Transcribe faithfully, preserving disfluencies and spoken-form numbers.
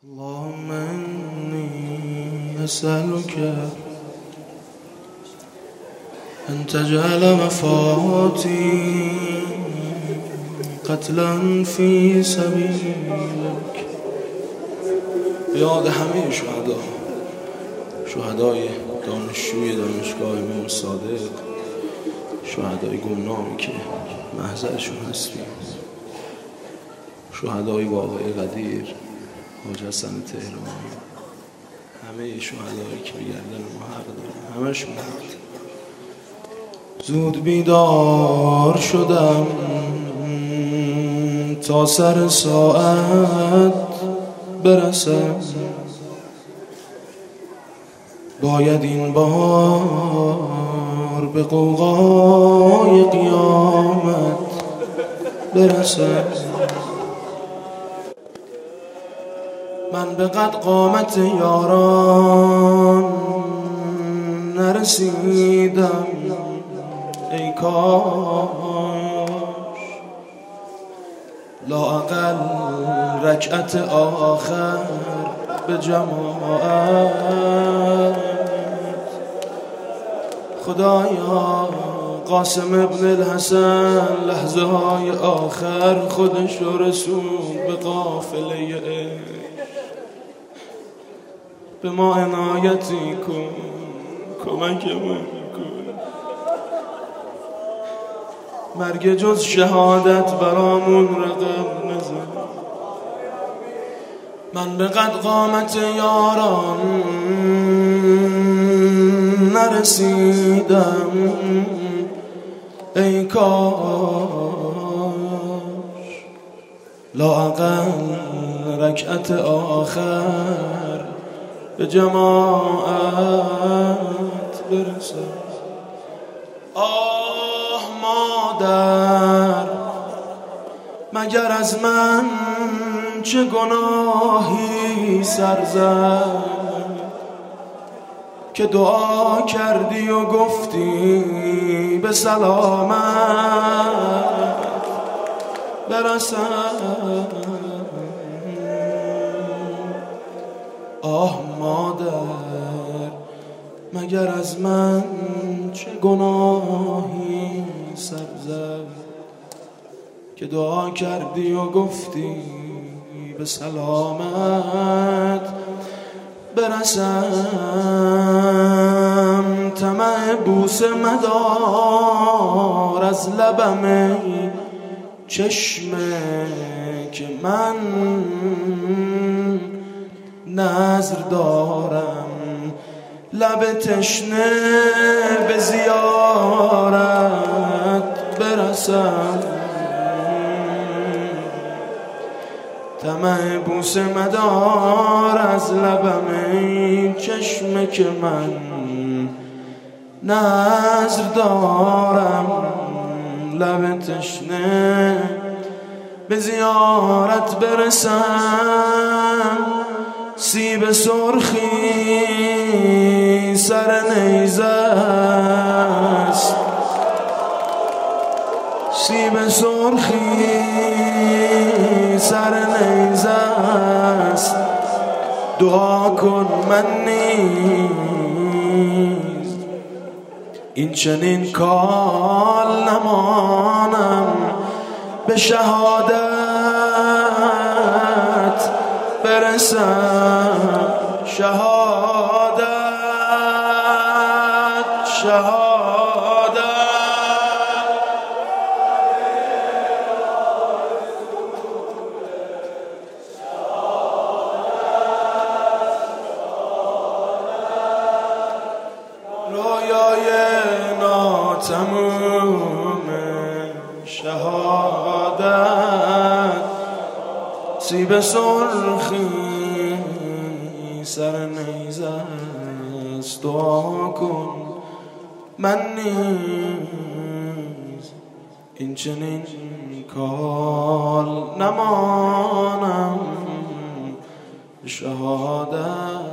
اللهم إني أسألك أن تجعل مفاتي قتلا في سبيلك. یاد همه شهدا، شهدای دانشجوی دانشگاه امام صادق، شهدای گمنامی که محضرشون هستیم، شهدای واقعه قدیر، حاج حسن تهرانی، همه شهدایی که به گردن ما حق دارن، همشون حق. زود بیدار شدم تا سر ساعت برسم، باید این بار به غوغای قیامت برسم. من به قد قامت یاران نرسیدم، ای کاش لااقل رکعت آخر به جماعت. خدایا قاسم ابن الحسن لحظه های آخر خودش رو رسوند به قافله، به ما عنایتی کن، کمکمون کن. مرگ جز شهادت برامون رقم نزن. من به قد قامت یاران نرسیدم، ای کاش لااقل رکعت آخر به جماعت برسم. آه مادر، مگر از من چه گناهی سر زد که دعا کردی و گفتی به سلامت برسم. آه مادر، مگر از من چه گناهی سر زد که دعا کردی و گفتی به سلامت برسم. طمع بوسه مدار از لبم ای چشمه که من نظر دارم لب تشنه به زیارت برسم. طمع بوسه مدار از لبم ای چشمه که من نظر دارم لب تشنه به زیارت برسم. سیب سرخی سر نیزه است، سیب سرخی سر نیزه است. دعا کن من نیز این چنین کال نمانم، به شهادت برسم. شهادت شهادت رویای ناتموم شهادت. سیب سرخی سر نیزه است. دعا کن من نیز این چنین کال نمانم، شهادت